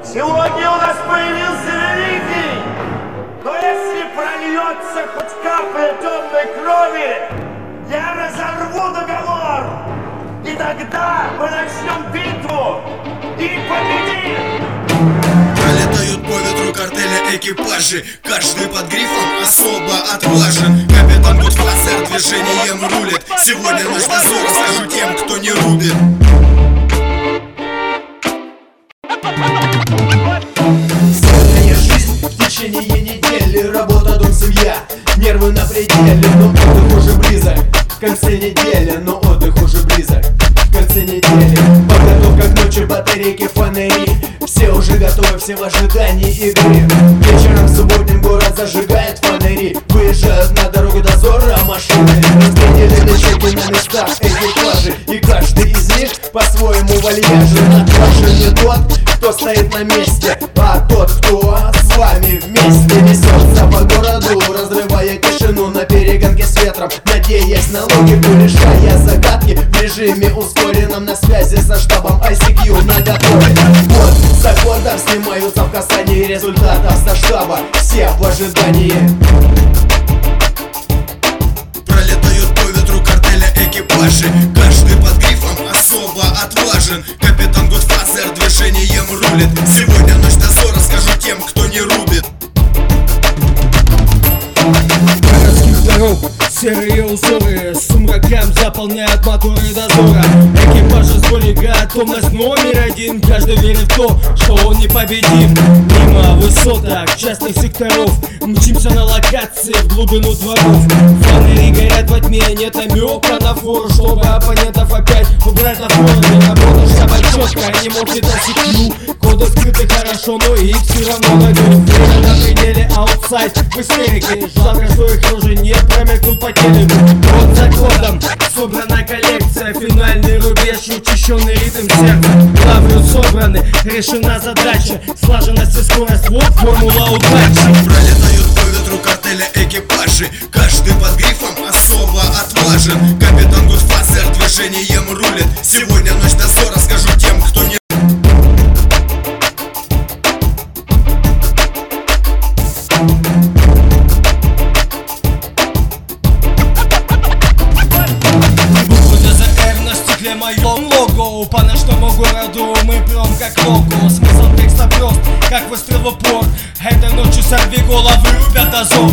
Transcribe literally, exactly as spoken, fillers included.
Сегодня у нас появился великий, но если прольется хоть капля темной крови, я разорву договор, и тогда мы начнем битву и победим! Пролетают по ветру картеля экипажи, каждый под грифом особо отважен. Капитан Гудфасер движением рулит. Сегодня ночь дозора, скажу тем, кто не рубит. Сложная жизнь в течение недели, работа, дом, семья, нервы на пределе, но отдых уже близок. В конце недели, но отдых уже близок. В конце недели подготовка к ночи, батарейки, фонари. Все уже готовы, все в ожидании игры. Вечером субботним город зажигает фонари. Выезжают на дорогу дозора машины. Распределены чеки на местах экипажи, и каждый из них по-своему вальяжен. Отважен не тот, кто стоит на месте, а тот, кто с вами вместе несется по городу, разрывая тишину на перегонке с ветром, надеясь на логику, решая загадки в режиме ускоренном, на связи со штабом ай си кью наготове. Год за годом снимаются в касании результатов со штаба, все в ожидании. Пролетают по ветру картеля экипажи, каждый под грифом особо отважен. Капитан Гудфасер движением рулит. Сегодня ночь дозора, скажу тем, кто не рубит. Городских дорог серые узоры с сумраком заполняют моторы дозора. Экипажи с готовность номер один. Каждый верит в то, что он непобедим. Мимо высоток частных секторов мчимся на локации в глубину дворов. Фонари горят во тьме, нет намека на фору, чтобы оппонентов опять убрать на фору. Не работаешь самой четко, не мог это си кью. Коды скрыты хорошо, но их все равно найдут. Время на пределе, аутсайд в истерике. Жалко, что их уже не промелькнут по телеку. Год за годом собрана коллекция, финальный рубеж, учащенный ритм сердца. Главы собраны, решена задача, слаженность и скорость, вот формула удачи. Пролетают по ветру картеля экипажи, каждый под грифом особо отважен. Капитан Гудфасер движением рулит. Сегодня ночь дозора, скажу тем, кто не моем лого. По ночному городу мы прям как логу. Смысл текста прост, как выстрел в упор. Этой ночью сорви головы, рубят дозор.